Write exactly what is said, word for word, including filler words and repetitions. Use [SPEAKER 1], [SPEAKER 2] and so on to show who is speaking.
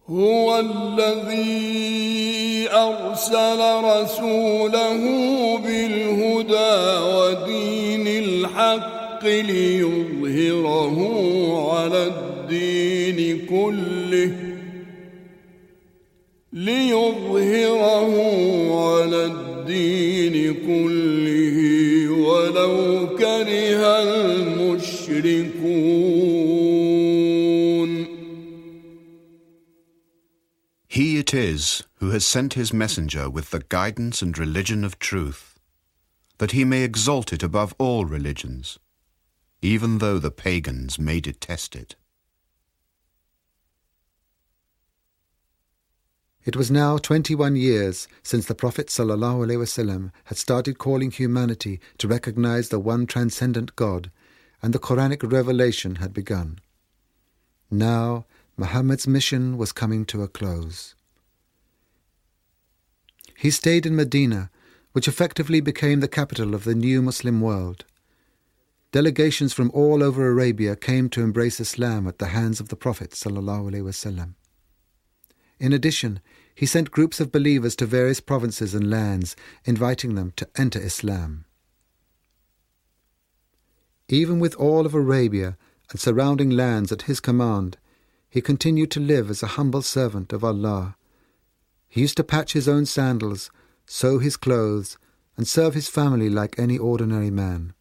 [SPEAKER 1] هو الذي أرسل رسوله بالهدى ودين الحق ليظهره على الدين كله ليظهره على الدين كله ولو كره المشركون.
[SPEAKER 2] He it is who has sent his messenger with the guidance and religion of truth, that he may exalt it above all religions, even though the pagans may detest it.
[SPEAKER 3] It was now twenty-one years since the Prophet ﷺ had started calling humanity to recognize the one transcendent God, and the Quranic revelation had begun. Now, Muhammad's mission was coming to a close. He stayed in Medina, which effectively became the capital of the new Muslim world. Delegations from all over Arabia came to embrace Islam at the hands of the Prophet ﷺ. In addition, he sent groups of believers to various provinces and lands, inviting them to enter Islam. Even with all of Arabia and surrounding lands at his command, he continued to live as a humble servant of Allah. He used to patch his own sandals, sew his clothes, and serve his family like any ordinary man.